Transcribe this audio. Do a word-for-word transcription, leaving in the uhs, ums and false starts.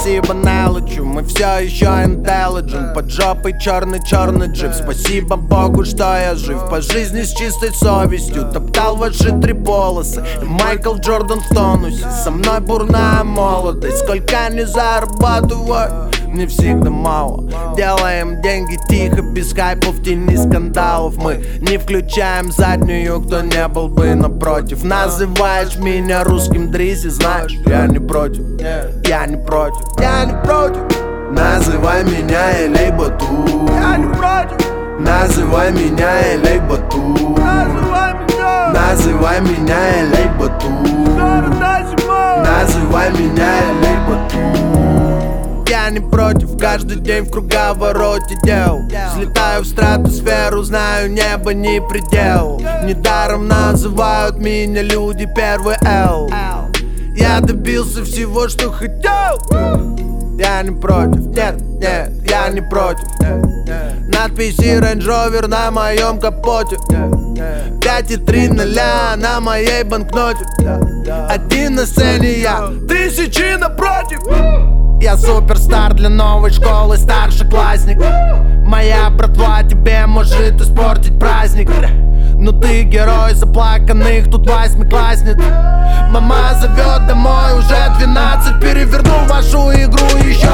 спасибо налычу, мы все еще intelligent. Под жопой черный-черный джип. Спасибо Богу, что я жив. По жизни с чистой совестью топтал ваши три полосы. И Майкл Джордан в тонусе. Со мной бурная молодость. Сколько не зарабатываю, не всегда мало. Делаем деньги тихо, без хайпов, в тени скандалов. Мы не включаем заднюю, кто не был бы напротив. Называешь меня русским Дризи, знаешь, я не против. Я не против, я не против. Называй меня Элей Бату. Я не против. Называй меня Элей Бату. Называй меня. Называй меня Элей Бату. Называй меня Элей Бату. Я не против, каждый день в круговороте дел. Взлетаю в стратосферу, знаю, небо не предел. Недаром называют меня люди первый Л. Я добился всего, что хотел. Я не против, нет, нет, я не против. Надписи Range Rover на моем капоте. Пять и три ноля на моей банкноте. Один на сцене я, тысячи напротив. Я суперстар для новой школы, старшеклассник. Моя братва тебе может испортить праздник. Но ты герой заплаканных тут восьмиклассниц. Мама зовет домой, уже двенадцать. Переверну вашу игру еще